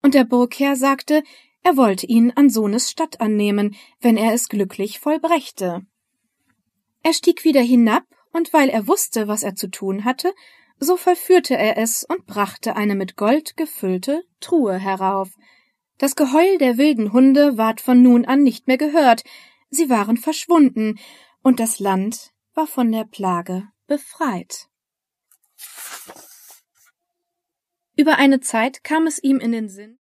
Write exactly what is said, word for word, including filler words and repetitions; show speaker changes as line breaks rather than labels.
und der Burgherr sagte, er wollte ihn an Sohnes Statt annehmen, wenn er es glücklich vollbrächte. Er stieg wieder hinab, und weil er wusste, was er zu tun hatte, so vollführte er es und brachte eine mit Gold gefüllte Truhe herauf. Das Geheul der wilden Hunde ward von nun an nicht mehr gehört, sie waren verschwunden, und das Land war von der Plage befreit. Über eine Zeit kam es ihm in den Sinn,